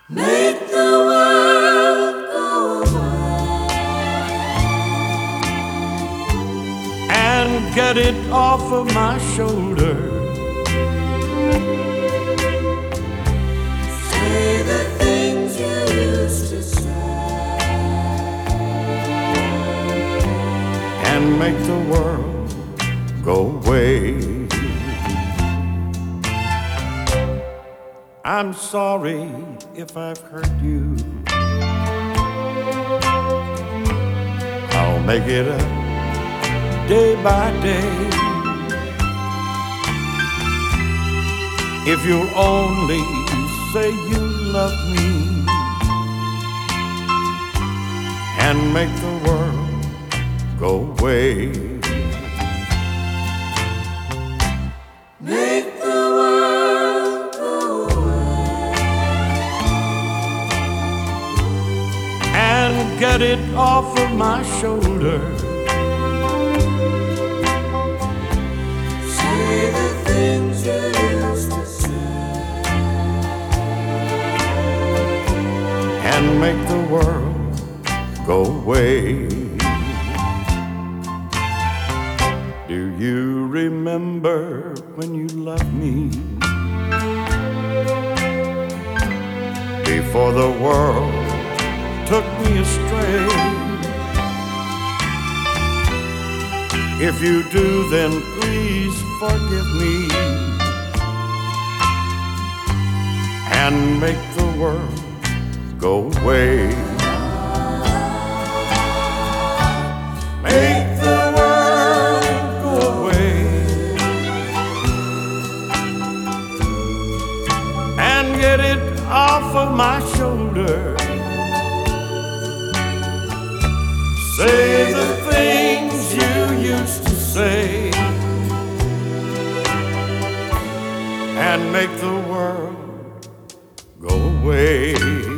Make the world go away and get it off of my shoulder. Say the things you used to say And make the world go away. I'm sorry if I've hurt you. I'll make it up day by day. If you'll only say you love me and make the world go away. Make the world go away And get it off of my shoulder. Say the things you used to say And make the world go away. Do you remember when you loved me? Before the world took me astray. If you do, then please forgive me and make the world go away. Make the world go away and get it off of my shoulder. Say the things you used to say and make the world go away.